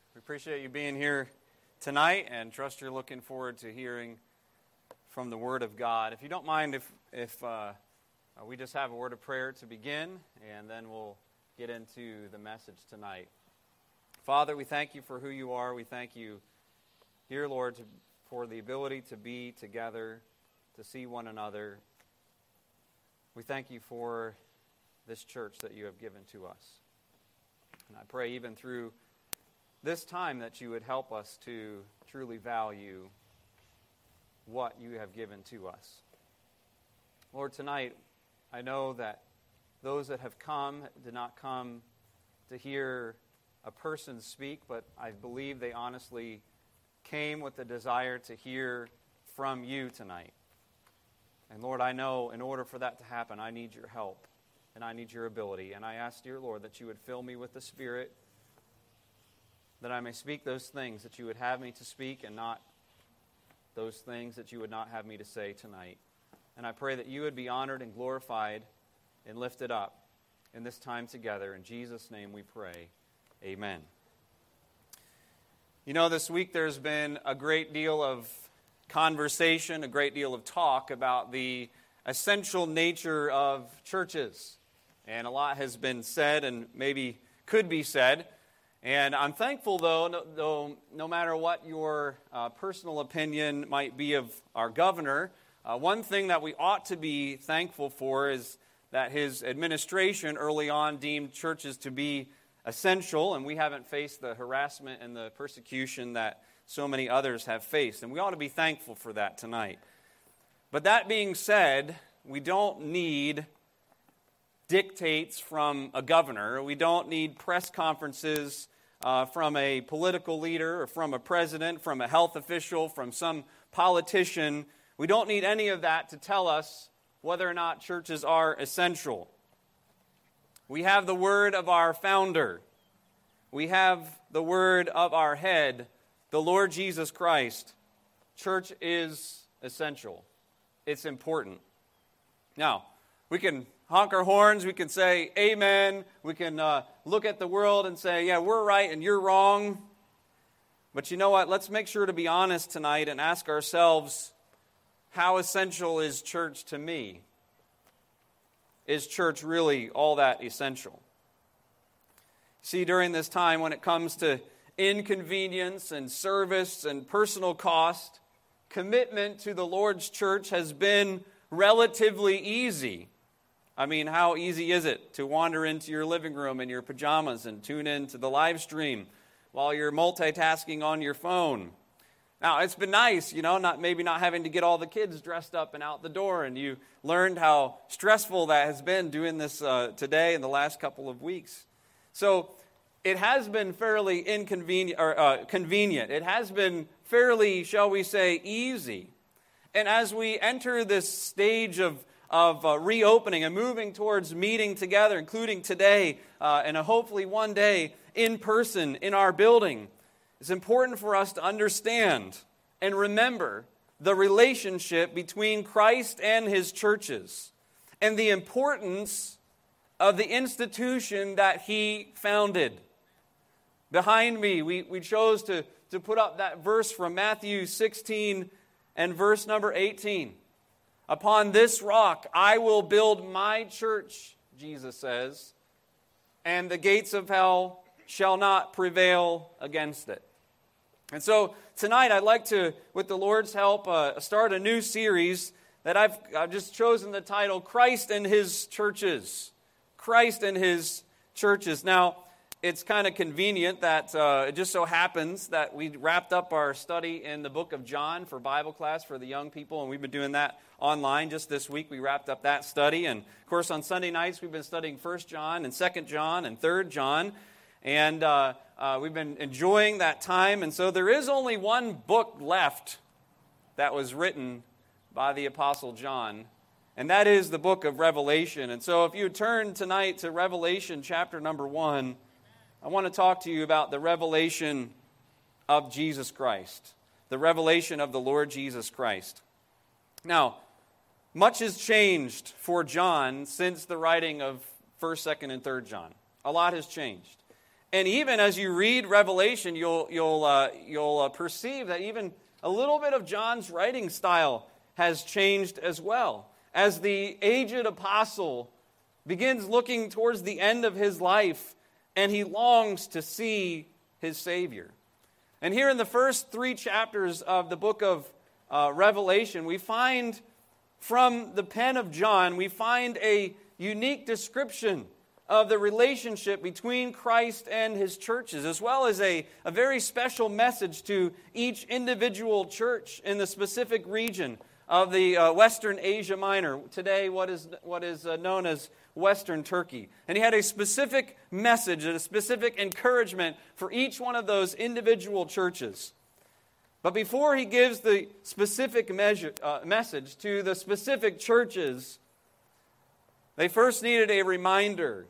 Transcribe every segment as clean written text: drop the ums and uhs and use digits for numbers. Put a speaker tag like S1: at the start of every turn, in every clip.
S1: We appreciate you being here tonight and trust you're looking forward to hearing from the Word of God. If you don't mind, if we just have a word of prayer to begin, and then we'll get into the message tonight. Father, we thank you for who you are. We thank you, dear Lord, for the ability to be together, to see one another. We thank you for this church that you have given to us. And I pray even through this time that you would help us to truly value what you have given to us. Lord, tonight, I know that those that have come did not come to hear a person speak, but I believe they honestly came with the desire to hear from you tonight. And Lord, I know in order for that to happen, I need your help and I need your ability. And I ask, dear Lord, that you would fill me with the Spirit, that I may speak those things that you would have me to speak and not those things that you would not have me to say tonight. And I pray that you would be honored and glorified and lifted up in this time together. In Jesus' name we pray. Amen. You know, this week there's been a great deal of conversation, a great deal of talk about the essential nature of churches. And a lot has been said and maybe could be said. And I'm thankful, though, no matter what your personal opinion might be of our governor, one thing that we ought to be thankful for is that his administration early on deemed churches to be essential, and we haven't faced the harassment and the persecution that so many others have faced. And we ought to be thankful for that tonight. But that being said, we don't need dictates from a governor. We don't need press conferences from a political leader or from a president, from a health official, from some politician. We don't need any of that to tell us whether or not churches are essential. We have the word of our founder. We have the word of our head, the Lord Jesus Christ. Church is essential. It's important. Now, we can honk our horns, we can say amen, we can look at the world and say, yeah, we're right and you're wrong. But you know what? Let's make sure to be honest tonight and ask ourselves, how essential is church to me? Is church really all that essential? See, during this time when it comes to inconvenience and service and personal cost, commitment to the Lord's church has been relatively easy. I mean, how easy is it to wander into your living room in your pajamas and tune in to the live stream while you're multitasking on your phone? Now, it's been nice, not having to get all the kids dressed up and out the door, and you learned how stressful that has been doing this today and the last couple of weeks. So it has been fairly convenient. It has been fairly, shall we say, easy. And as we enter this stage of reopening and moving towards meeting together, including today and hopefully one day in person in our building, it's important for us to understand and remember the relationship between Christ and his churches and the importance of the institution that he founded. Behind me, we chose to put up that verse from Matthew 16 and verse number 18. Upon this rock I will build my church, Jesus says, and the gates of hell shall not prevail against it. And so tonight I'd like to, with the Lord's help, start a new series that I've just chosen the title, Christ and His Churches. Christ and His Churches. Now, it's kind of convenient that it just so happens that we wrapped up our study in the book of John for Bible class for the young people, and we've been doing that online just this week. We wrapped up that study, and of course on Sunday nights we've been studying 1 John and 2 John and 3 John, and we've been enjoying that time. And so there is only one book left that was written by the Apostle John, and that is the book of Revelation. And so if you turn tonight to Revelation chapter number 1, I want to talk to you about the revelation of Jesus Christ, the revelation of the Lord Jesus Christ. Now, much has changed for John since the writing of 1st, 2nd, and 3rd John. A lot has changed. And even as you read Revelation, you'll perceive that even a little bit of John's writing style has changed as well. As the aged apostle begins looking towards the end of his life, and he longs to see his Savior. And here in the first 3 chapters of the book of Revelation, we find from the pen of John, we find a unique description of the relationship between Christ and his churches, as well as a very special message to each individual church in the specific region of the Western Asia Minor, today what is known as Western Turkey. And he had a specific message and a specific encouragement for each one of those individual churches. But before he gives the specific message to the specific churches, they first needed a reminder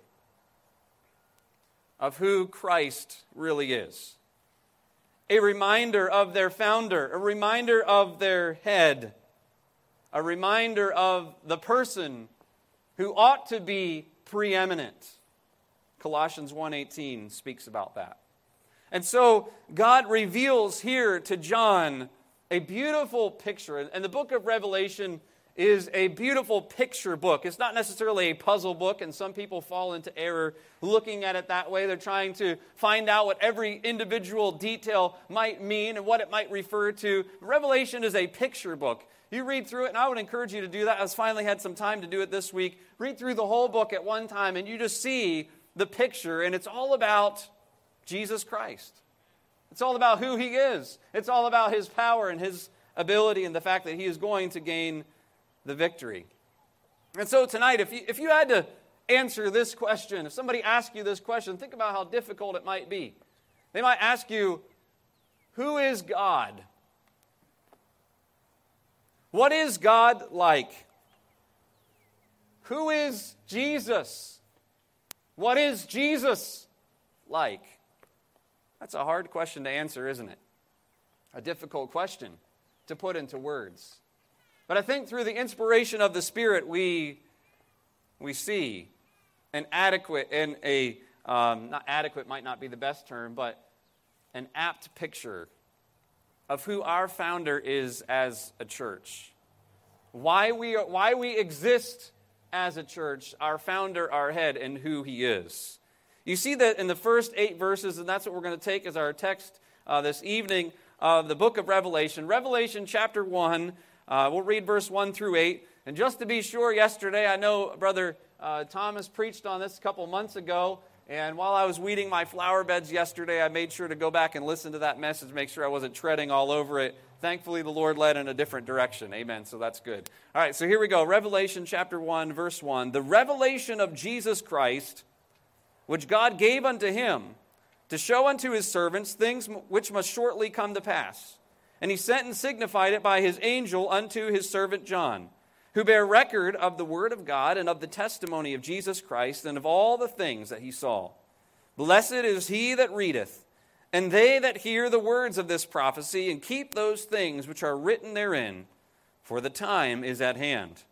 S1: of who Christ really is. A reminder of their founder, a reminder of their head, a reminder of the person who ought to be preeminent. Colossians 1:18 speaks about that. And so God reveals here to John a beautiful picture. And the book of Revelation is a beautiful picture book. It's not necessarily a puzzle book, and some people fall into error looking at it that way. They're trying to find out what every individual detail might mean and what it might refer to. Revelation is a picture book. You read through it, and I would encourage you to do that. I finally had some time to do it this week. Read through the whole book at one time, and you just see the picture, and it's all about Jesus Christ. It's all about who he is. It's all about his power and his ability and the fact that he is going to gain the victory. And so tonight, if you had to answer this question, if somebody asked you this question, think about how difficult it might be. They might ask you, who is God? What is God like? Who is Jesus? What is Jesus like? That's a hard question to answer, isn't it? A difficult question to put into words. But I think through the inspiration of the Spirit, we see an adequate and not adequate might not be the best term, but an apt picture of who our founder is as a church. Why we exist as a church, our founder, our head, and who he is. You see that in the first 8 verses, and that's what we're going to take as our text this evening of the book of Revelation. Revelation chapter 1, we'll read verse 1 through 8. And just to be sure, yesterday, I know Brother Thomas preached on this a couple months ago. And while I was weeding my flower beds yesterday, I made sure to go back and listen to that message, make sure I wasn't treading all over it. Thankfully, the Lord led in a different direction. Amen. So that's good. All right, so here we go. Revelation chapter 1, verse 1. The revelation of Jesus Christ, which God gave unto him, to show unto his servants things which must shortly come to pass. And he sent and signified it by his angel unto his servant John, who bare record of the word of God and of the testimony of Jesus Christ and of all the things that he saw. Blessed is he that readeth, and they that hear the words of this prophecy, and keep those things which are written therein, for the time is at hand.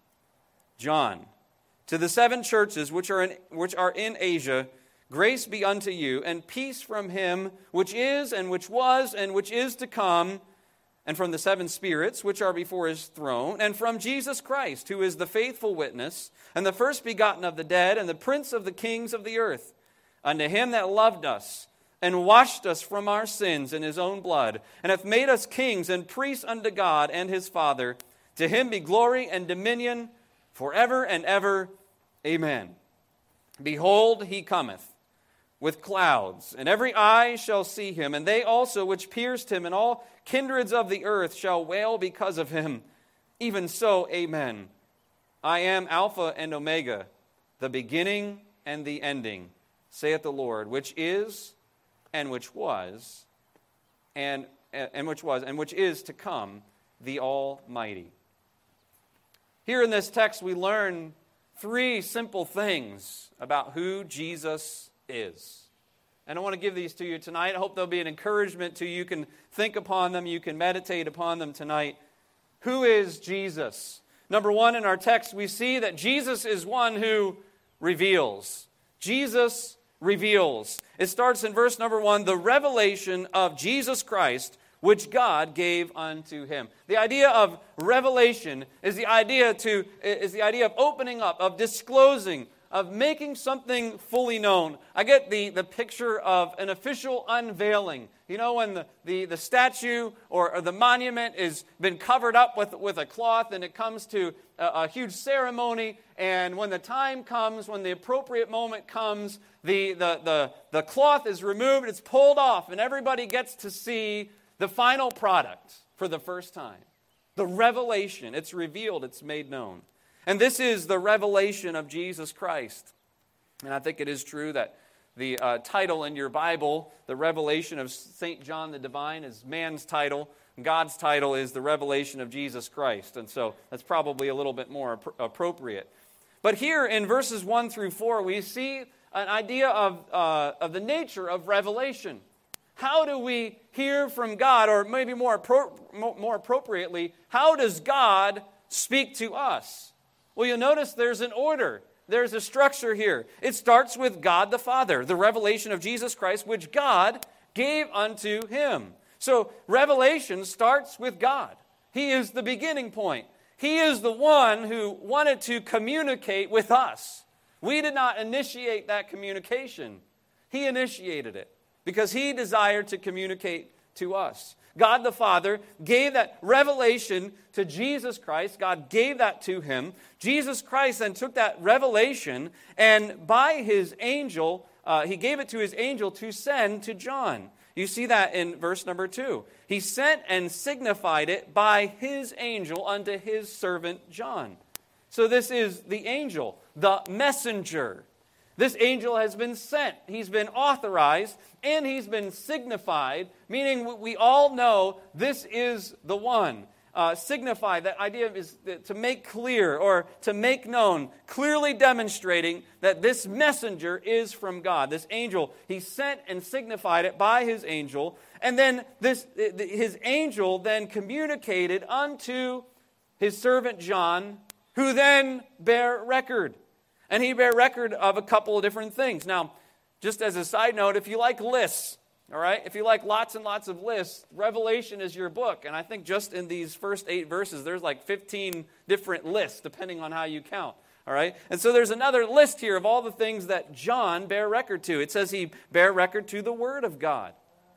S1: John, to the 7 churches which are in Asia, grace be unto you, and peace from him which is, and which was, and which is to come, and from the 7 spirits which are before his throne, and from Jesus Christ, who is the faithful witness, and the first begotten of the dead, and the prince of the kings of the earth, unto him that loved us, and washed us from our sins in his own blood, and hath made us kings and priests unto God and his Father. To him be glory and dominion forever and ever. Amen. Behold, he cometh with clouds, and every eye shall see him, and they also which pierced him, and all kindreds of the earth shall wail because of him. Even so, amen. I am Alpha and Omega, the beginning and the ending, saith the Lord, which is, and which was, and which is to come, the Almighty. Here in this text, we learn 3 simple things about who Jesus is. And I want to give these to you tonight. I hope they'll be an encouragement to you. You can think upon them. You can meditate upon them tonight. Who is Jesus? Number 1, in our text, we see that Jesus is one who reveals. Jesus reveals. It starts in verse number 1, the revelation of Jesus Christ, which God gave unto him. The idea of revelation is the idea of opening up, of disclosing, of making something fully known. I get the picture of an official unveiling. You know, when the statue or the monument has been covered up with a cloth, and it comes to a huge ceremony, and when the time comes, when the appropriate moment comes, the cloth is removed, it's pulled off, and everybody gets to see the final product for the first time. The revelation, it's revealed, it's made known. And this is the revelation of Jesus Christ. And I think it is true that the title in your Bible, the revelation of St. John the Divine, is man's title. God's title is the revelation of Jesus Christ. And so that's probably a little bit more appropriate. But here in verses 1 through 4, we see an idea of the nature of revelation. How do we hear from God? Or maybe more appropriately, how does God speak to us? Well, you'll notice there's an order. There's a structure here. It starts with God the Father, the revelation of Jesus Christ, which God gave unto him. So revelation starts with God. He is the beginning point. He is the one who wanted to communicate with us. We did not initiate that communication. He initiated it because he desired to communicate to us. God the Father gave that revelation to Jesus Christ. God gave that to him. Jesus Christ then took that revelation, and by his angel, he gave it to his angel to send to John. You see that in verse number 2. He sent and signified it by his angel unto his servant John. So this is the angel, the messenger. This angel has been sent, he's been authorized, and he's been signified, meaning we all know this is the one. Signify, that idea is to make clear or to make known, clearly demonstrating that this messenger is from God. This angel, he sent and signified it by his angel, and then his angel then communicated unto his servant John, who then bare record. And he bare record of a couple of different things. Now, just as a side note, if you like lists, all right, if you like lots and lots of lists, Revelation is your book. And I think just in these first 8 verses, there's like 15 different lists, depending on how you count. All right? And so there's another list here of all the things that John bare record to. It says he bare record to the Word of God.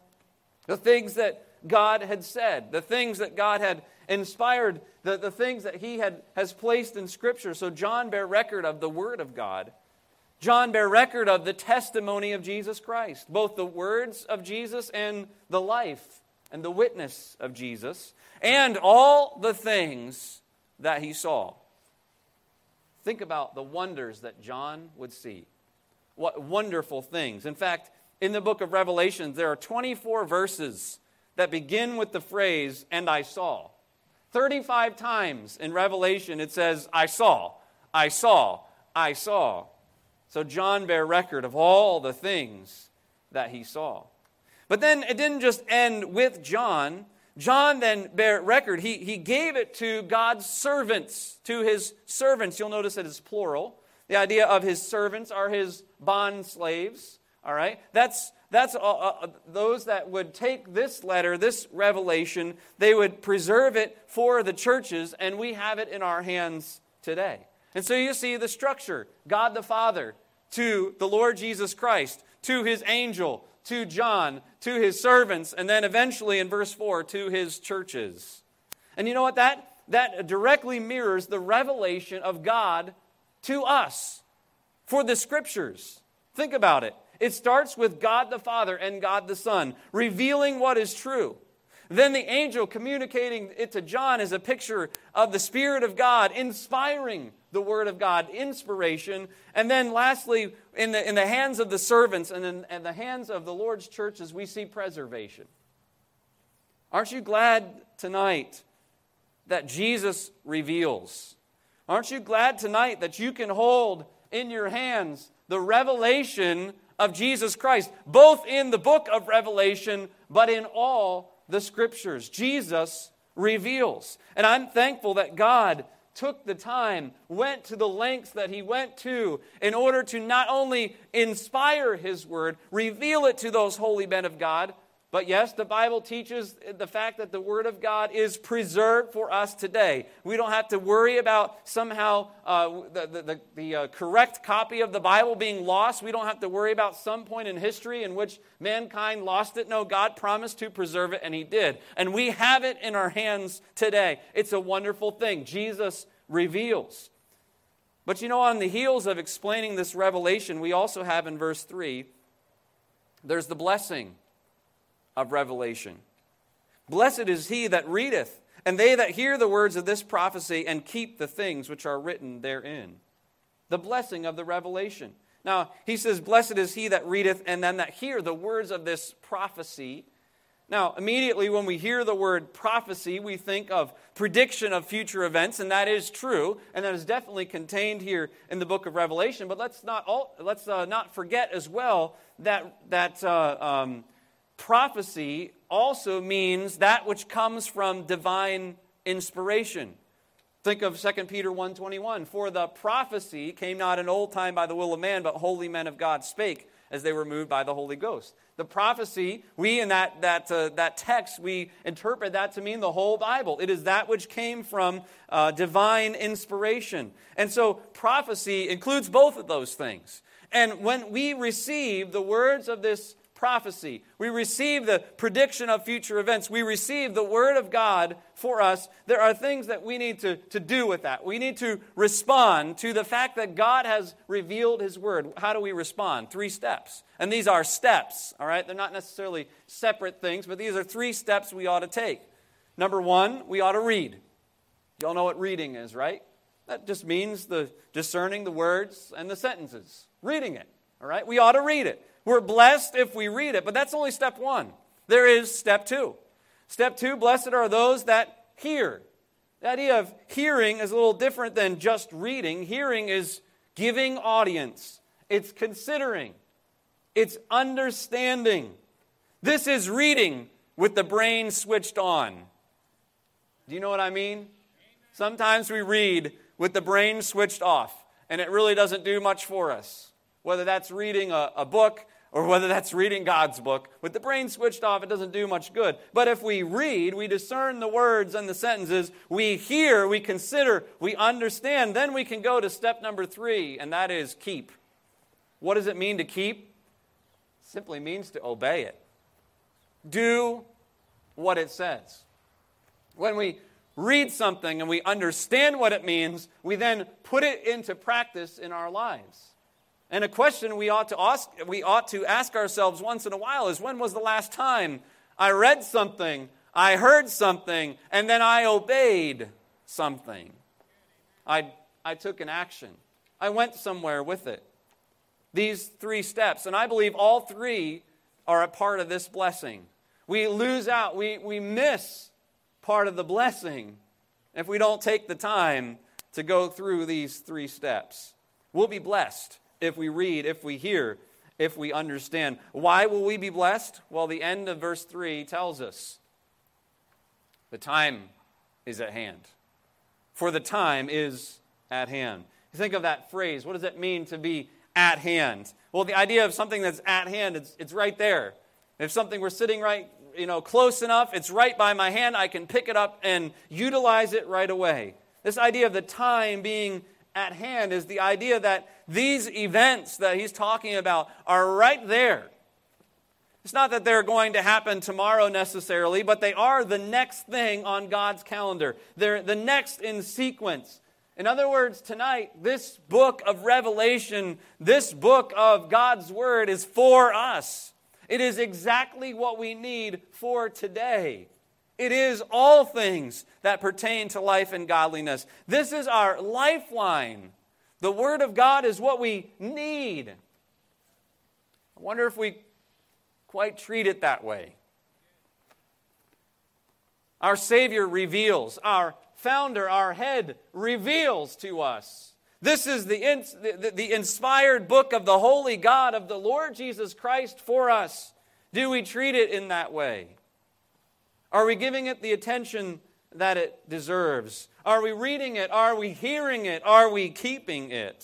S1: The things that God had said, the things that God had inspired, the things that he has placed in Scripture. So John bare record of the Word of God. John bare record of the testimony of Jesus Christ, both the words of Jesus and the life and the witness of Jesus, and all the things that he saw. Think about the wonders that John would see. What wonderful things. In fact, in the book of Revelation, there are 24 verses that begin with the phrase, "and I saw." 35 times in Revelation it says, "I saw, I saw, I saw." So John bare record of all the things that he saw. But then it didn't just end with John. John then bare record. He gave it to God's servants, to his servants. You'll notice it is plural. The idea of his servants are his bond slaves. All right? That's those that would take this letter, this revelation, they would preserve it for the churches, and we have it in our hands today. And so you see the structure. God the Father to the Lord Jesus Christ, to his angel, to John, to his servants, and then eventually in verse 4, to his churches. And you know what? That directly mirrors the revelation of God to us for the Scriptures. Think about it. It starts with God the Father and God the Son, revealing what is true. Then the angel communicating it to John is a picture of the Spirit of God, inspiring the Word of God, inspiration. And then lastly, in the hands of the servants and in the hands of the Lord's churches, we see preservation. Aren't you glad tonight that Jesus reveals? Aren't you glad tonight that you can hold in your hands the revelation of Jesus Christ, both in the book of Revelation, but in all the Scriptures? Jesus reveals. And I'm thankful that God took the time, went to the lengths that he went to in order to not only inspire his word, reveal it to those holy men of God, but yes, the Bible teaches the fact that the Word of God is preserved for us today. We don't have to worry about somehow the correct copy of the Bible being lost. We don't have to worry about some point in history in which mankind lost it. No, God promised to preserve it, and He did. And we have it in our hands today. It's a wonderful thing. Jesus reveals. But on the heels of explaining this revelation, we also have in verse 3, there's the blessing of revelation. Blessed is he that readeth, and they that hear the words of this prophecy, and keep the things which are written therein. The blessing of the revelation. Now, he says, blessed is he that readeth, and then that hear the words of this prophecy. Now, immediately when we hear the word prophecy, we think of prediction of future events, and that is true, and that is definitely contained here in the book of Revelation. But let's not forget as well that prophecy also means that which comes from divine inspiration. Think of 2 Peter 1:21. For the prophecy came not in old time by the will of man, but holy men of God spake as they were moved by the Holy Ghost. The prophecy, we in that text, we interpret that to mean the whole Bible. It is that which came from divine inspiration. And so prophecy includes both of those things. And when we receive the words of this prophecy, we receive the prediction of future events, we receive the Word of God for us, there are things that we need to do with that. We need to respond to the fact that God has revealed His Word. How do we respond? 3 steps. And these are steps, all right? They're not necessarily separate things, but these are 3 steps we ought to take. Number 1, we ought to read. You all know what reading is, right? That just means discerning the words and the sentences. Reading it, all right? We ought to read it. We're blessed if we read it, but that's only step 1. There is step 2. Step 2, blessed are those that hear. The idea of hearing is a little different than just reading. Hearing is giving audience. It's considering. It's understanding. This is reading with the brain switched on. Do you know what I mean? Sometimes we read with the brain switched off, and it really doesn't do much for us. Whether that's reading a book or whether that's reading God's book. With the brain switched off, it doesn't do much good. But if we read, we discern the words and the sentences, we hear, we consider, we understand, then we can go to step number 3, and that is keep. What does it mean to keep? It simply means to obey it. Do what it says. When we read something and we understand what it means, we then put it into practice in our lives. And a question we ought to ask ourselves once in a while is, when was the last time I read something, I heard something, and then I obeyed something? I took an action. I went somewhere with it. These 3 steps, and I believe all 3 are a part of this blessing. We lose out, we miss part of the blessing if we don't take the time to go through these 3 steps. We'll be blessed if we read, if we hear, if we understand. Why will we be blessed? Well, the end of verse 3 tells us the time is at hand. For the time is at hand. You think of that phrase. What does it mean to be at hand? Well, the idea of something that's at hand, it's right there. If something were sitting right, close enough, it's right by my hand, I can pick it up and utilize it right away. This idea of the time being at hand is the idea that these events that he's talking about are right there. It's not that they're going to happen tomorrow necessarily, but they are the next thing on God's calendar. They're the next in sequence. In other words, tonight, this book of Revelation, this book of God's Word is for us. It is exactly what we need for today. It is all things that pertain to life and godliness. This is our lifeline. The Word of God is what we need. I wonder if we quite treat it that way. Our Savior reveals, our Founder, our Head, reveals to us. This is the inspired book of the Holy God, of the Lord Jesus Christ for us. Do we treat it in that way? Are we giving it the attention that it deserves? Are we reading it? Are we hearing it? Are we keeping it?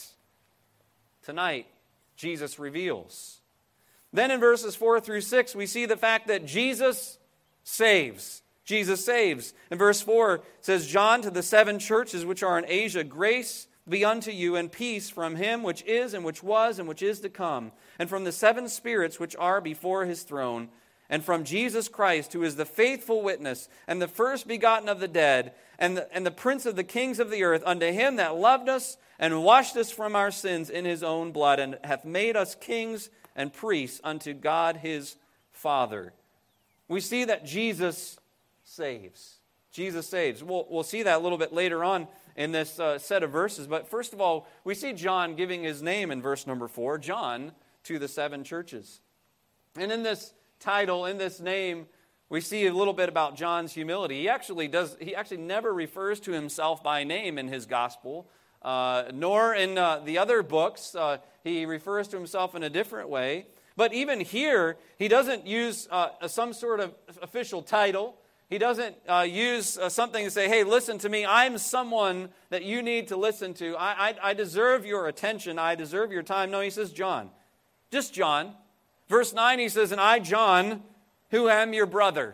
S1: Tonight, Jesus reveals. Then in verses 4 through 6, we see the fact that Jesus saves. Jesus saves. In verse 4, it says, John, to the 7 churches which are in Asia, grace be unto you and peace from him which is and which was and which is to come, and from the 7 spirits which are before his throne, and from Jesus Christ, who is the faithful witness, and the first begotten of the dead, and the prince of the kings of the earth, unto him that loved us and washed us from our sins in his own blood, and hath made us kings and priests unto God his Father. We see that Jesus saves. Jesus saves. We'll see that a little bit later on in this set of verses. But first of all, we see John giving his name in verse number 4, John to the 7 churches. And in this title, in this name, we see a little bit about John's humility. He actually never refers to himself by name in his gospel, nor in the other books. He refers to himself in a different way. But even here, he doesn't use some sort of official title. He doesn't use something to say, hey, listen to me. I'm someone that you need to listen to. I deserve your attention. I deserve your time. No, he says John. Just John. Verse 9, he says, and I, John, who am your brother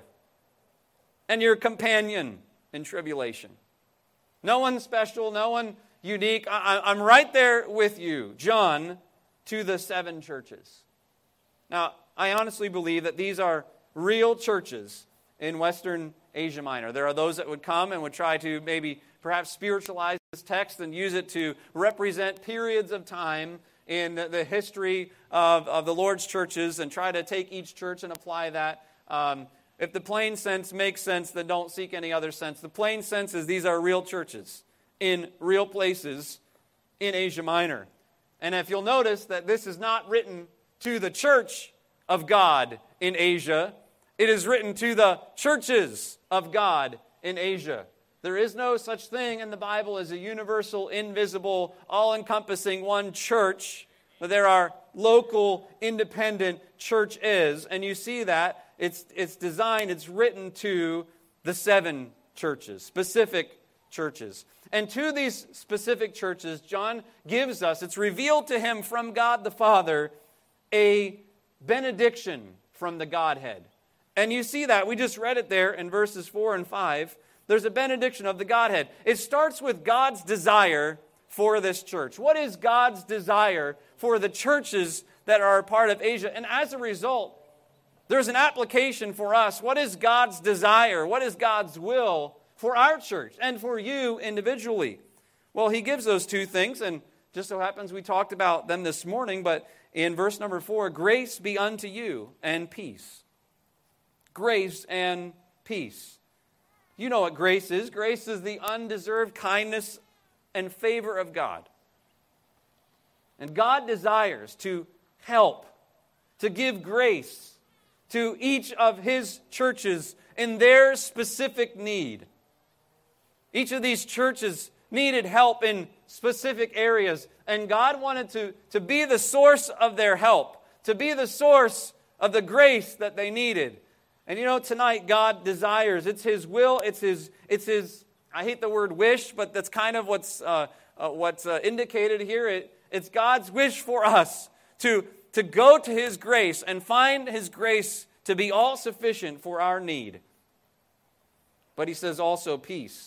S1: and your companion in tribulation. No one special, no one unique. I'm right there with you, John, to the 7 churches. Now, I honestly believe that these are real churches in Western Asia Minor. There are those that would come and would try to maybe perhaps spiritualize this text and use it to represent periods of time in the history of the Lord's churches and try to take each church and apply that. If the plain sense makes sense, then don't seek any other sense. The plain sense is these are real churches in real places in Asia Minor. And if you'll notice that this is not written to the church of God in Asia, it is written to the churches of God in Asia. There is no such thing in the Bible as a universal, invisible, all-encompassing one church. But there are local, independent churches, and you see that it's designed, it's written to the 7 churches, specific churches. And to these specific churches, John gives us, it's revealed to him from God the Father, a benediction from the Godhead. And you see that, we just read it there in verses 4 and 5. There's a benediction of the Godhead. It starts with God's desire for this church. What is God's desire for the churches that are a part of Asia? And as a result, there's an application for us. What is God's desire? What is God's will for our church and for you individually? Well, he gives those 2 things, and just so happens we talked about them this morning, but in verse number 4, grace be unto you and peace. Grace and peace. You know what grace is. Grace is the undeserved kindness and favor of God. And God desires to help, to give grace to each of his churches in their specific need. Each of these churches needed help in specific areas, and God wanted to be the source of their help, to be the source of the grace that they needed. And you know, tonight God desires, it's his will, it's his, I hate the word wish, but that's kind of what's indicated here. It's God's wish for us to go to his grace and find his grace to be all sufficient for our need. But he says also peace.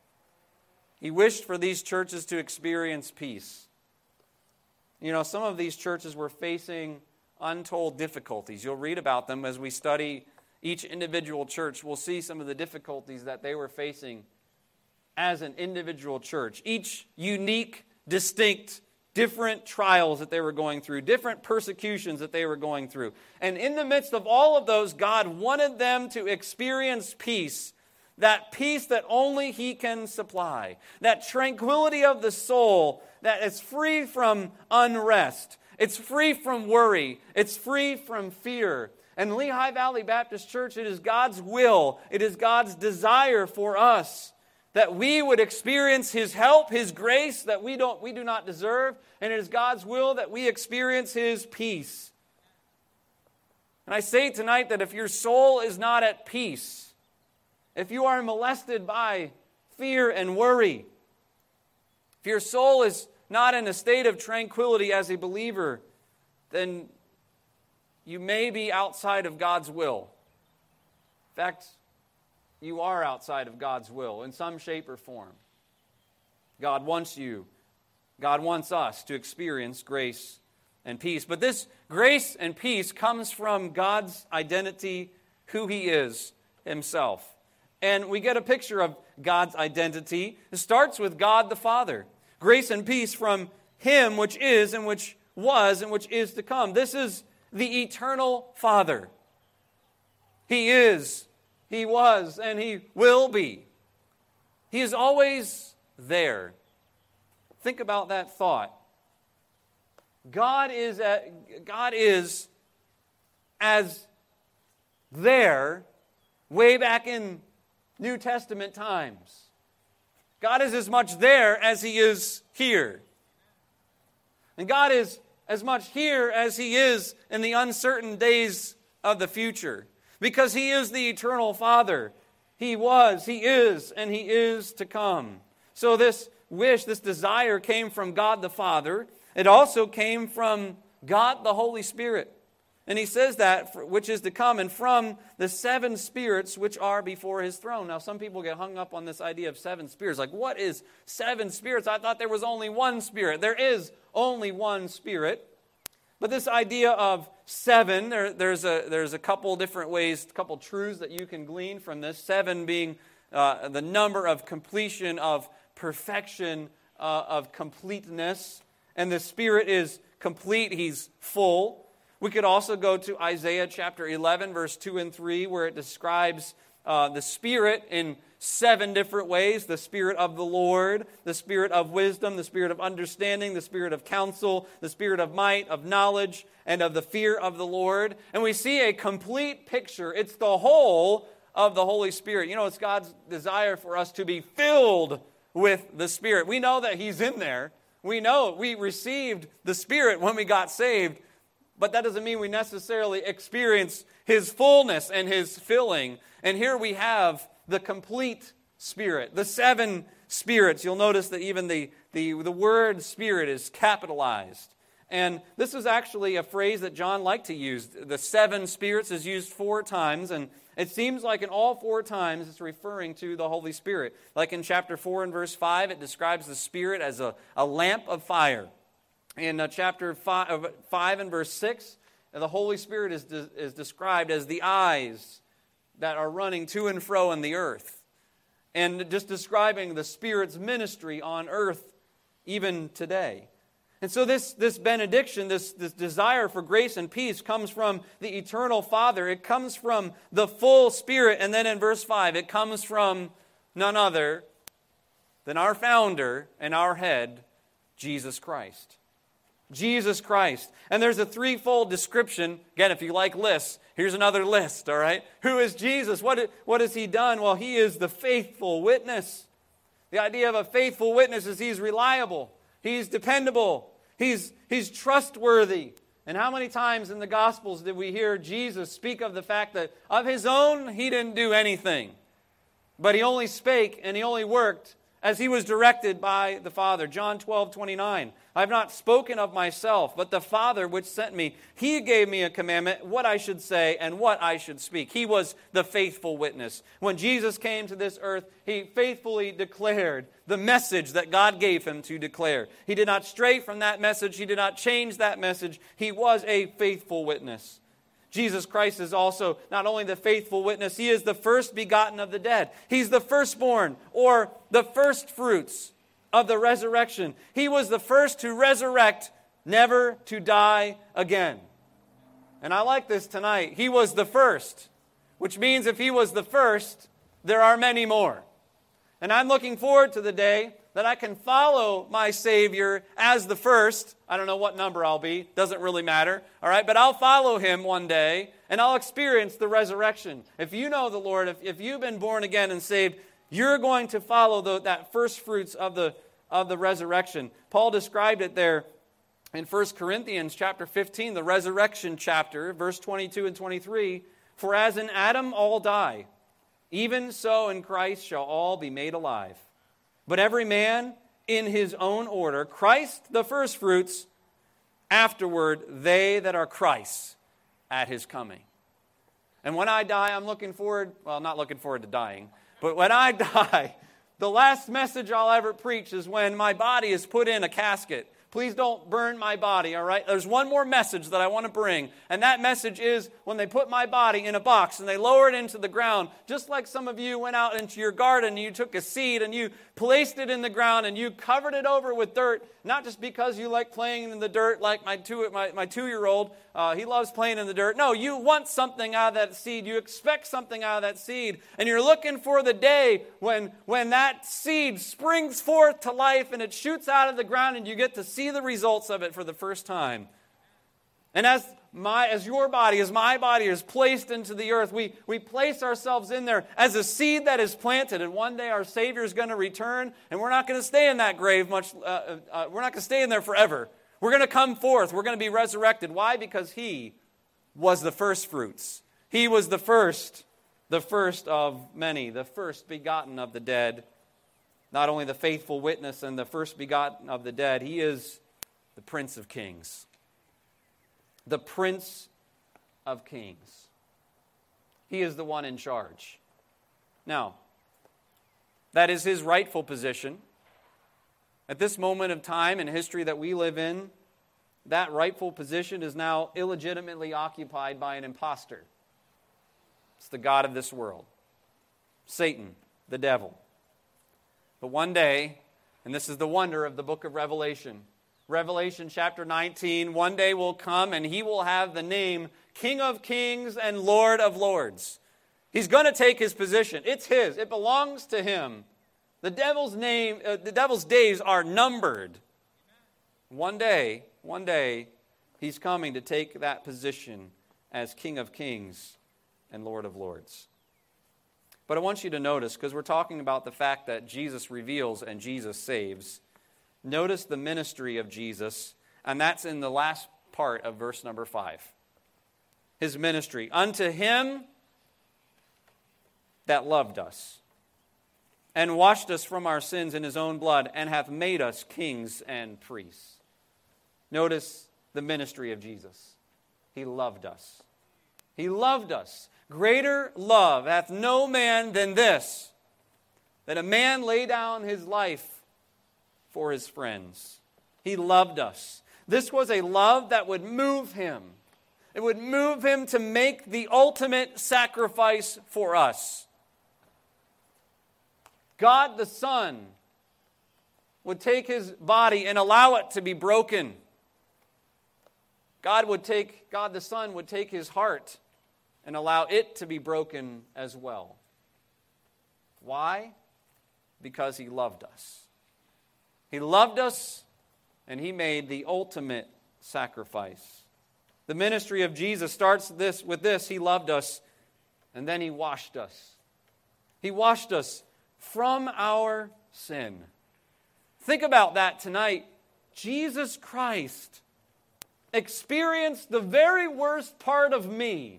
S1: He wished for these churches to experience peace. You know, some of these churches were facing untold difficulties. You'll read about them as we study each individual church. We'll see some of the difficulties that they were facing as an individual church. Each unique, distinct, different trials that they were going through, different persecutions that they were going through. And in the midst of all of those, God wanted them to experience peace. That peace that only he can supply. That tranquility of the soul that is free from unrest. It's free from worry. It's free from fear. And Lehigh Valley Baptist Church, it is God's will, it is God's desire for us that we would experience his help, his grace that we do not deserve, and it is God's will that we experience his peace. And I say tonight that if your soul is not at peace, if you are molested by fear and worry, if your soul is not in a state of tranquility as a believer, then you may be outside of God's will. In fact, you are outside of God's will in some shape or form. God wants us to experience grace and peace. But this grace and peace comes from God's identity, who He is Himself. And we get a picture of God's identity. It starts with God the Father. Grace and peace from Him which is and which was and which is to come. This is the eternal Father. He is, He was, and He will be. He is always there. Think about that thought. God is as there way back in New Testament times. God is as much there as He is here. And God is as much here as He is in the uncertain days of the future. Because He is the eternal Father. He was, He is, and He is to come. So this wish, this desire came from God the Father. It also came from God the Holy Spirit. And He says that, which is to come, and from the 7 spirits which are before His throne. Now, some people get hung up on this idea of 7 spirits. Like, what is 7 spirits? I thought there was only one Spirit. There is only one Spirit. But this idea of 7, there's a couple different ways, a couple truths that you can glean from this. 7 being the number of completion, of perfection, of completeness. And the Spirit is complete. He's full. We could also go to Isaiah chapter 11, verse 2 and 3, where it describes the Spirit in 7 different ways. The Spirit of the Lord, the Spirit of wisdom, the Spirit of understanding, the Spirit of counsel, the Spirit of might, of knowledge, and of the fear of the Lord. And we see a complete picture. It's the whole of the Holy Spirit. You know, it's God's desire for us to be filled with the Spirit. We know that He's in there. We know we received the Spirit when we got saved, but that doesn't mean we necessarily experience His fullness and His filling. And here we have the complete Spirit, the 7 spirits. You'll notice that even the word Spirit is capitalized. And this is actually a phrase that John liked to use. The 7 spirits is used 4 times, and it seems like in all 4 times it's referring to the Holy Spirit. Like in chapter 4 and verse 5, it describes the Spirit as a lamp of fire. In chapter 5 and verse 6, the Holy Spirit is described as the eyes that are running to and fro in the earth. And just describing the Spirit's ministry on earth even today. And so this benediction, this desire for grace and peace comes from the eternal Father. It comes from the full Spirit. And then in verse 5, it comes from none other than our founder and our head, Jesus Christ. Jesus Christ. And there's a 3-fold description. Again, if you like lists, here's another list, all right? Who is Jesus? What has He done? Well, He is the faithful witness. The idea of a faithful witness is He's reliable. He's dependable. He's trustworthy. And how many times in the Gospels did we hear Jesus speak of the fact that of His own, He didn't do anything. But He only spake and He only worked as He was directed by the Father. John 12:29. I have not spoken of myself, but the Father which sent me, He gave me a commandment, what I should say and what I should speak. He was the faithful witness. When Jesus came to this earth, He faithfully declared the message that God gave Him to declare. He did not stray from that message. He did not change that message. He was a faithful witness. Jesus Christ is also not only the faithful witness, He is the first begotten of the dead. He's the firstborn, or the first fruits of the resurrection. He was the first to resurrect, never to die again. And I like this tonight. He was the first, which means if He was the first, there are many more. And I'm looking forward to the day that I can follow my Savior as the first. I don't know what number I'll be. Doesn't really matter. All right, but I'll follow Him one day, and I'll experience the resurrection. If you know the Lord, if you've been born again and saved, you're going to follow that first fruits of the resurrection. Paul described it there in 1 Corinthians chapter 15, the resurrection chapter, verse 22 and 23. For as in Adam all die, Even so in Christ shall all be made alive. But every man in his own order, Christ the firstfruits, afterward they that are Christ's at his coming. And when I die, I'm looking forward, well, not looking forward to dying, but when I die, the last message I'll ever preach is when my body is put in a casket. Please don't burn my body, all right? There's one more message that I want to bring, and that message is when they put my body in a box and they lower it into the ground, just like some of you went out into your garden and you took a seed and you placed it in the ground and you covered it over with dirt, not just because you like playing in the dirt like my 2-year-old, he loves playing in the dirt. No, you want something out of that seed. You expect something out of that seed, and you're looking for the day when that seed springs forth to life and it shoots out of the ground and you get to see the results of it for the first time. And as your body, as my body is placed into the earth, we place ourselves in there as a seed that is planted. And one day our Savior is going to return, and we're not going to stay in that grave much. We're not going to stay in there forever. We're going to come forth. We're going to be resurrected. Why? Because He was the first fruits. He was the first of many, the first begotten of the dead. Not only the faithful witness and the first begotten of the dead, He is the Prince of Kings. The Prince of Kings. He is the one in charge. Now, that is His rightful position. At this moment of time in history that we live in, that rightful position is now illegitimately occupied by an imposter. It's the god of this world. Satan, the devil. But one day, and this is the wonder of the book of Revelation, Revelation chapter 19, one day will come and He will have the name King of Kings and Lord of Lords. He's going to take His position. It's His. It belongs to Him. The devil's days are numbered. One day, He's coming to take that position as King of Kings and Lord of Lords. But I want you to notice, because we're talking about the fact that Jesus reveals and Jesus saves, notice the ministry of Jesus, and that's in the last part of verse number 5. His ministry. Unto Him that loved us, and washed us from our sins in His own blood, and hath made us kings and priests. Notice the ministry of Jesus. He loved us. He loved us. Greater love hath no man than this, that a man lay down his life for his friends. He loved us. This was a love that would move Him. It would move Him to make the ultimate sacrifice for us. God the Son would take His body and allow it to be broken. God the Son would take His heart and allow it to be broken as well. Why? Because He loved us. He loved us, and He made the ultimate sacrifice. The ministry of Jesus starts with this. He loved us, and then He washed us. He washed us from our sin. Think about that tonight. Jesus Christ experienced the very worst part of me.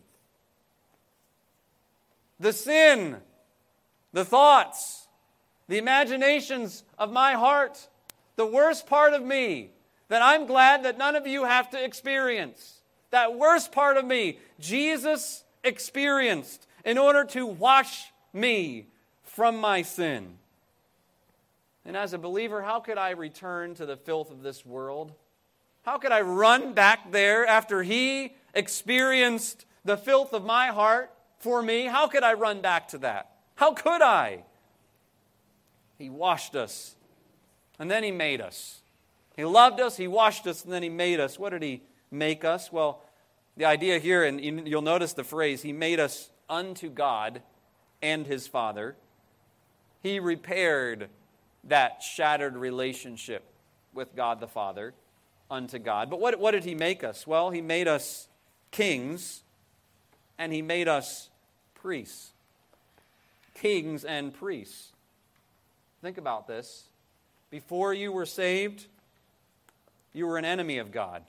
S1: The sin, the thoughts, the imaginations of my heart, the worst part of me that I'm glad that none of you have to experience. That worst part of me, Jesus experienced in order to wash me from my sin. And as a believer, how could I return to the filth of this world? How could I run back there after He experienced the filth of my heart for me? How could I run back to that? How could I? He washed us, and then He made us. He loved us, He washed us, and then He made us. What did He make us? Well, the idea here, and you'll notice the phrase, He made us unto God and His Father. He repaired that shattered relationship with God the Father unto God. But what did He make us? Well, He made us kings, and He made us priests. Kings and priests. Think about this. Before you were saved, you were an enemy of God.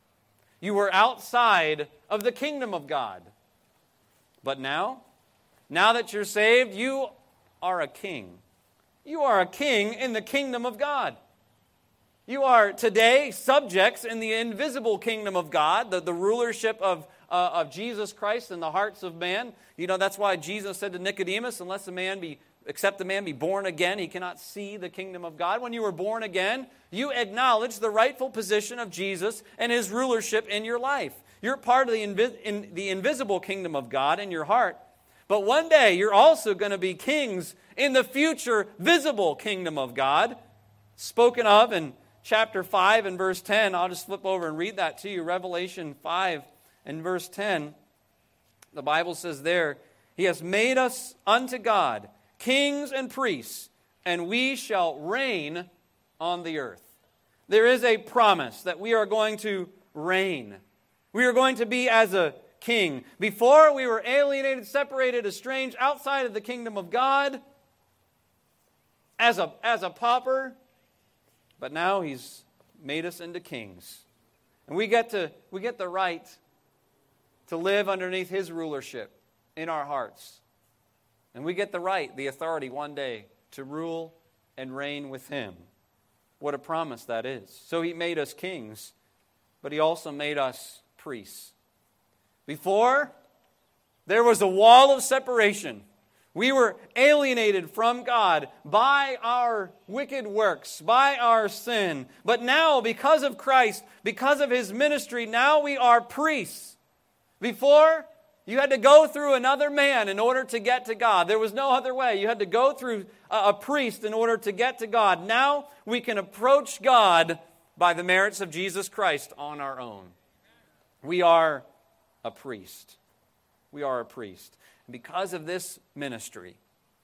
S1: You were outside of the kingdom of God. But now Now that you're saved, you are a king. You are a king in the kingdom of God. You are today subjects in the invisible kingdom of God, the rulership of Jesus Christ in the hearts of man. You know, that's why Jesus said to Nicodemus, except the man be born again, he cannot see the kingdom of God. When you were born again, you acknowledge the rightful position of Jesus and his rulership in your life. You're part of the invisible kingdom of God in your heart. But one day, you're also going to be kings in the future visible kingdom of God, spoken of in chapter 5 and verse 10. I'll just flip over and read that to you. Revelation 5 and verse 10. The Bible says there, He has made us unto God kings and priests, and we shall reign on the earth. There is a promise that we are going to reign. We are going to be as a king. Before, we were alienated, separated, estranged, outside of the kingdom of God, as a pauper. But now He's made us into kings. And we get the right to live underneath His rulership in our hearts. And we get the right, the authority one day to rule and reign with Him. What a promise that is. So He made us kings, but He also made us priests. Before, there was a wall of separation. We were alienated from God by our wicked works, by our sin. But now, because of Christ, because of His ministry, now we are priests. Before, you had to go through another man in order to get to God. There was no other way. You had to go through a priest in order to get to God. Now we can approach God by the merits of Jesus Christ on our own. We are a priest. We are a priest. And because of this ministry,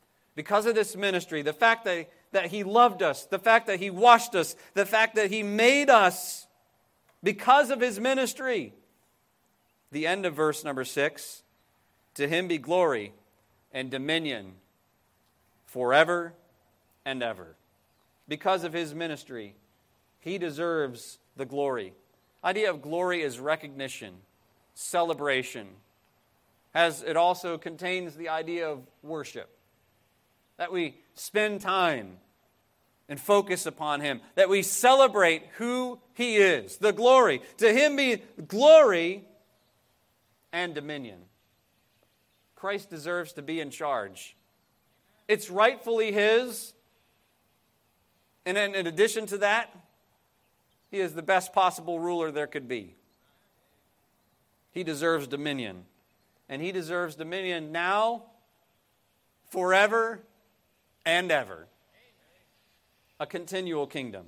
S1: the fact that He loved us, the fact that He washed us, the fact that He made us, because of His ministry, the end of verse number 6, to Him be glory and dominion forever and ever. Because of His ministry, He deserves the glory. The idea of glory is recognition, celebration. As it also contains the idea of worship. That we spend time and focus upon Him. That we celebrate who He is. The glory. To Him be glory and dominion. Christ deserves to be in charge. It's rightfully His. And in addition to that, He is the best possible ruler there could be. He deserves dominion. And He deserves dominion now, forever, and ever. A continual kingdom.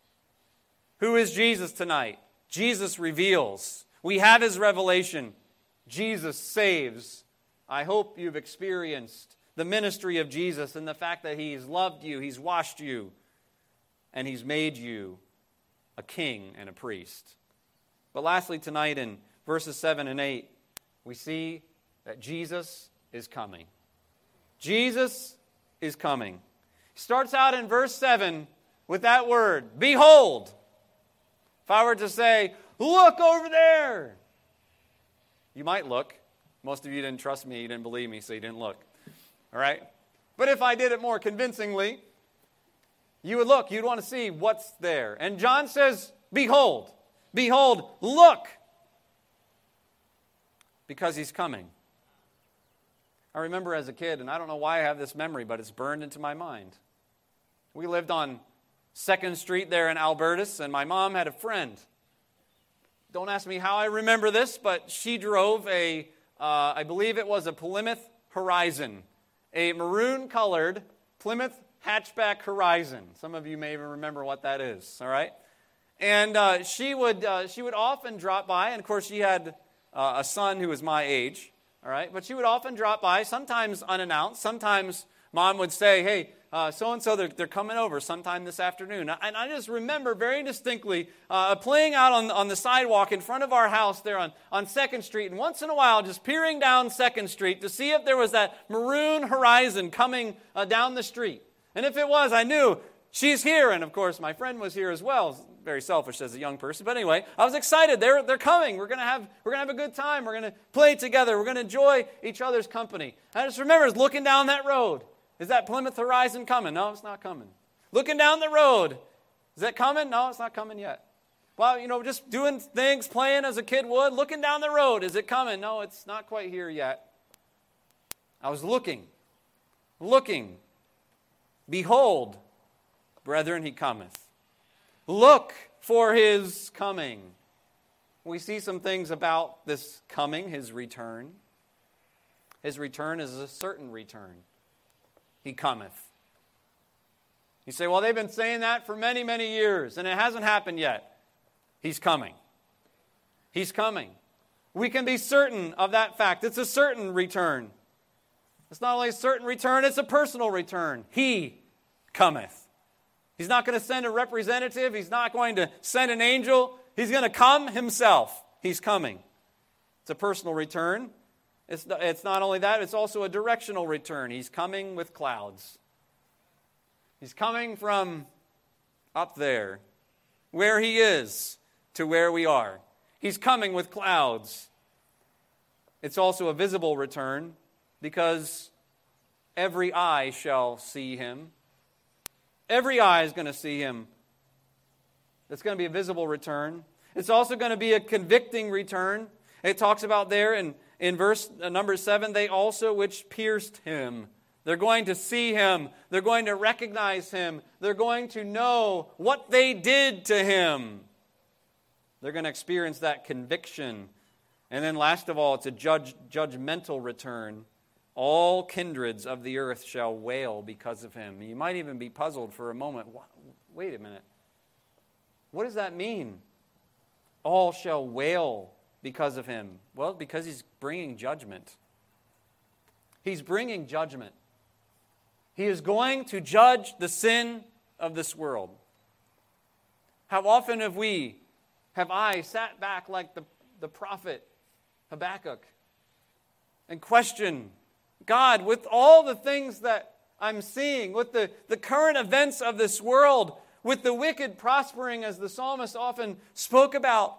S1: Who is Jesus tonight? Jesus reveals. We have His revelation. Jesus saves. I hope you've experienced the ministry of Jesus and the fact that He's loved you, He's washed you, and He's made you a king and a priest. But lastly tonight in verses 7 and 8, we see that Jesus is coming. Jesus is coming. He starts out in verse 7 with that word, behold. If I were to say, look over there, you might look. Most of you didn't trust me, you didn't believe me, so you didn't look. All right? But if I did it more convincingly, you would look. You'd want to see what's there. And John says, behold. Behold, look. Because He's coming. I remember as a kid, and I don't know why I have this memory, but it's burned into my mind. We lived on 2nd Street there in Albertus, and my mom had a friend. Don't ask me how I remember this, but she drove I believe it was a Plymouth Horizon, a maroon-colored Plymouth hatchback Horizon. Some of you may even remember what that is, all right? And she would often drop by, and of course she had a son who was my age. All right, but she would often drop by, sometimes unannounced. Sometimes Mom would say, hey, so-and-so, they're coming over sometime this afternoon. And I just remember very distinctly playing out on the sidewalk in front of our house there on 2nd Street, and once in a while just peering down 2nd Street to see if there was that maroon Horizon coming down the street. And if it was, I knew she's here. And of course, my friend was here as well. Very selfish as a young person. But anyway, I was excited. They're coming. We're going to have a good time. We're going to play together. We're going to enjoy each other's company. I just remember looking down that road. Is that Plymouth Horizon coming? No, it's not coming. Looking down the road. Is that coming? No, it's not coming yet. Well, just doing things, playing as a kid would, looking down the road. Is it coming? No, it's not quite here yet. I was looking. Behold, brethren, he cometh. Look for his coming. We see some things about this coming, his return. His return is a certain return. He cometh. You say, well, they've been saying that for many, many years, and it hasn't happened yet. He's coming. He's coming. We can be certain of that fact. It's a certain return. It's not only a certain return, it's a personal return. He cometh. He's not going to send a representative. He's not going to send an angel. He's going to come himself. He's coming. It's a personal return. It's not only that, it's also a directional return. He's coming with clouds. He's coming from up there, where he is, to where we are. He's coming with clouds. It's also a visible return because every eye shall see him. Every eye is going to see him. It's going to be a visible return. It's also going to be a convicting return. It talks about there in verse number 7, they also which pierced him. They're going to see him. They're going to recognize him. They're going to know what they did to him. They're going to experience that conviction. And then last of all, it's a judgmental return. All kindreds of the earth shall wail because of him. You might even be puzzled for a moment. Wait a minute. What does that mean? All shall wail because of him. Well, because he's bringing judgment. He's bringing judgment. He is going to judge the sin of this world. How often have I sat back like the prophet Habakkuk and questioned, God, with all the things that I'm seeing, with the current events of this world, with the wicked prospering as the psalmist often spoke about,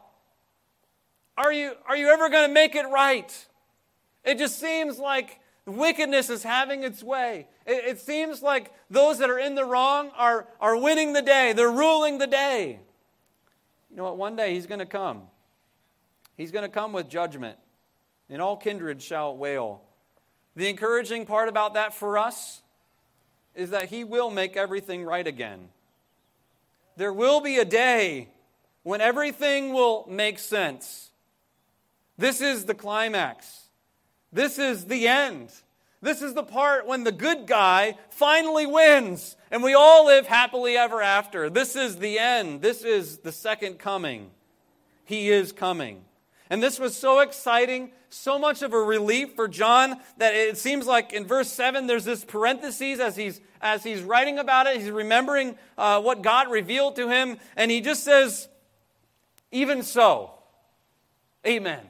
S1: are you ever going to make it right? It just seems like wickedness is having its way. It seems like those that are in the wrong are winning the day. They're ruling the day. You know what? One day he's going to come. He's going to come with judgment. And all kindred shall wail. The encouraging part about that for us is that he will make everything right again. There will be a day when everything will make sense. This is the climax. This is the end. This is the part when the good guy finally wins and we all live happily ever after. This is the end. This is the second coming. He is coming. And this was so exciting, so much of a relief for John that it seems like in verse 7 there's this parenthesis as he's writing about it. He's remembering what God revealed to him. And he just says, even so, amen.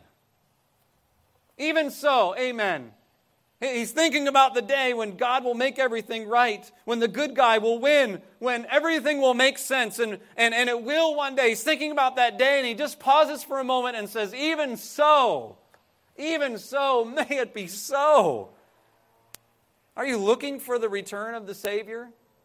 S1: Even so, amen. He's thinking about the day when God will make everything right, when the good guy will win, when everything will make sense, and it will one day. He's thinking about that day, and he just pauses for a moment and says, even so, may it be so. Are you looking for the return of the Savior?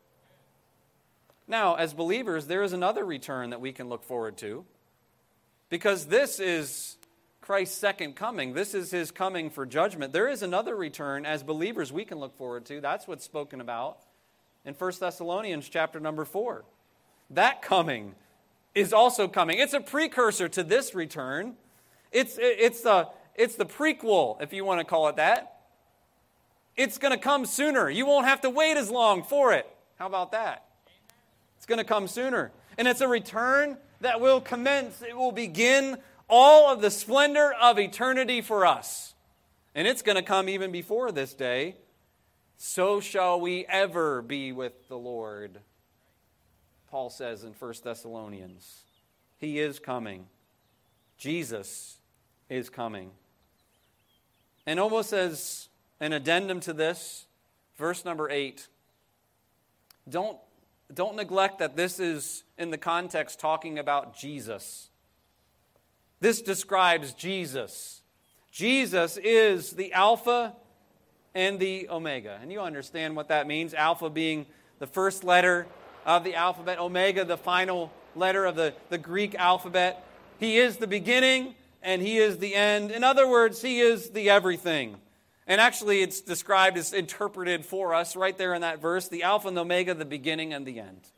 S1: Now, as believers, there is another return that we can look forward to, because this is Christ's second coming. This is his coming for judgment. There is another return as believers we can look forward to. That's what's spoken about in 1 Thessalonians chapter number 4. That coming is also coming. It's a precursor to this return. It's the prequel, if you want to call it that. It's going to come sooner. You won't have to wait as long for it. How about that? It's going to come sooner. And it's a return that will commence. It will begin all of the splendor of eternity for us. And it's going to come even before this day. So shall we ever be with the Lord, Paul says in 1 Thessalonians. He is coming. Jesus is coming. And almost as an addendum to this, verse number 8. Don't don't neglect that this is, in the context, talking about Jesus. This describes Jesus. Jesus is the Alpha and the Omega. And you understand what that means. Alpha being the first letter of the alphabet. Omega, the final letter of the Greek alphabet. He is the beginning and He is the end. In other words, He is the everything. And actually it's described as interpreted for us right there in that verse. The Alpha and the Omega, the beginning and the end.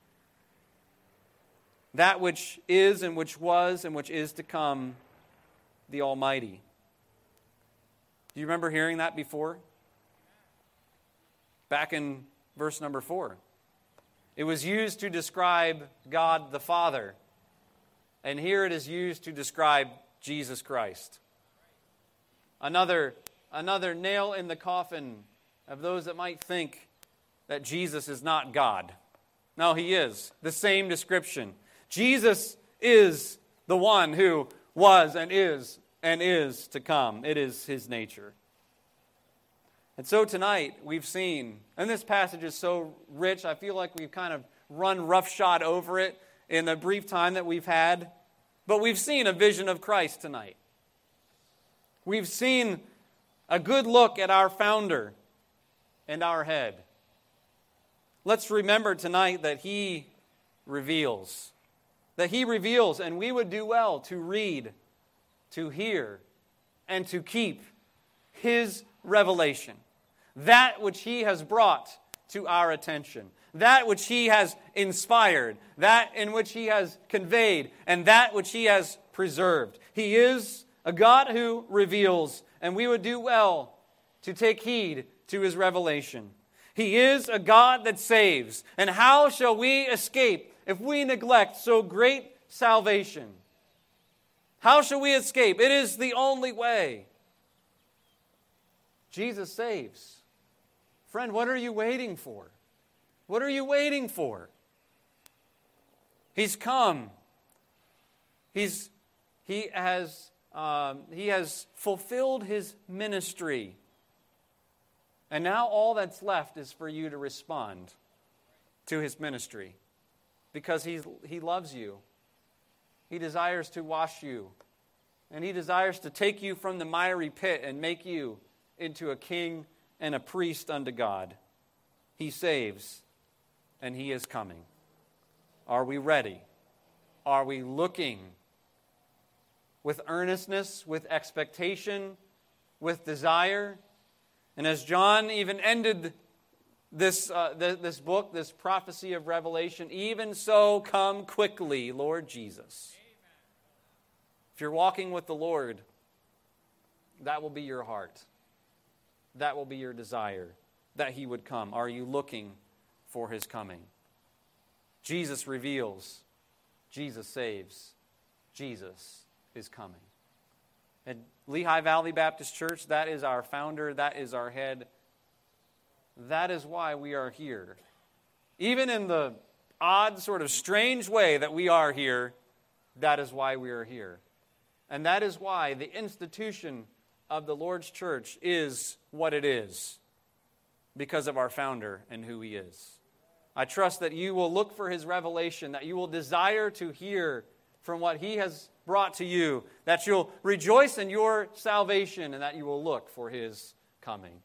S1: That which is and which was and which is to come, the Almighty. Do you remember hearing that before? Back in verse number 4. It was used to describe God the Father. And here it is used to describe Jesus Christ. Another nail in the coffin of those that might think that Jesus is not God. No, He is. The same description. Jesus is the one who was and is to come. It is His nature. And so tonight we've seen, and this passage is so rich, I feel like we've kind of run roughshod over it in the brief time that we've had. But we've seen a vision of Christ tonight. We've seen a good look at our founder and our head. Let's remember tonight that He reveals. That He reveals, and we would do well to read, to hear, and to keep His revelation. That which He has brought to our attention. That which He has inspired. That in which He has conveyed. And that which He has preserved. He is a God who reveals, and we would do well to take heed to His revelation. He is a God that saves. And how shall we escape if we neglect so great salvation? How shall we escape? It is the only way. Jesus saves. Friend, what are you waiting for? What are you waiting for? He's come. He has fulfilled His ministry. And now all that's left is for you to respond to His ministry. Because He loves you. He desires to wash you. And He desires to take you from the miry pit and make you into a king and a priest unto God. He saves, and He is coming. Are we ready? Are we looking with earnestness, with expectation, with desire? And as John even ended this book, this prophecy of Revelation, even so come quickly, Lord Jesus. If you're walking with the Lord, that will be your heart. That will be your desire, that He would come. Are you looking for His coming? Jesus reveals. Jesus saves. Jesus is coming. At Lehigh Valley Baptist Church, that is our founder. That is our head. That is why we are here. Even in the odd, sort of strange way that we are here, that is why we are here. And that is why the institution of the Lord's church is what it is, because of our founder and who He is. I trust that you will look for His revelation, that you will desire to hear from what He has brought to you, that you'll rejoice in your salvation, and that you will look for His coming.